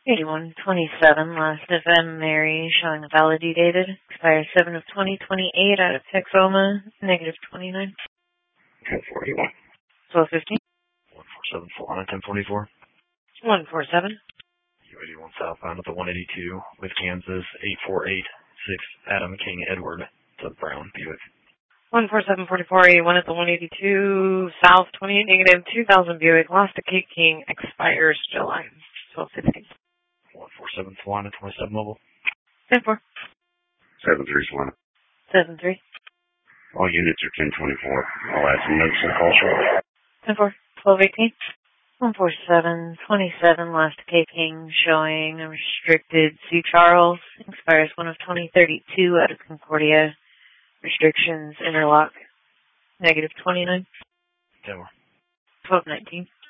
8127, last of M. Mary, showing validated. Expires 7 of 2028 out of Texoma, negative 29. 1041. 1215. 147 Solana 1044. 147. U81 southbound at the 182 with Kansas 8486 Adam King Edward to Brown Buick. 1474481 at the 182 south 28 negative 2000 Buick, lost to Cape King, expires July 1215. 147 Solana 27 mobile. 10-4. 73 Solana. 7-3. All units are 1024. I'll add some notes and call short. 10-4. 1218. 14727, last to Cape King, showing a restricted C. Charles, expires 1 of 2032 out of Concordia. Restrictions interlock, negative 29. 10-4. 1219.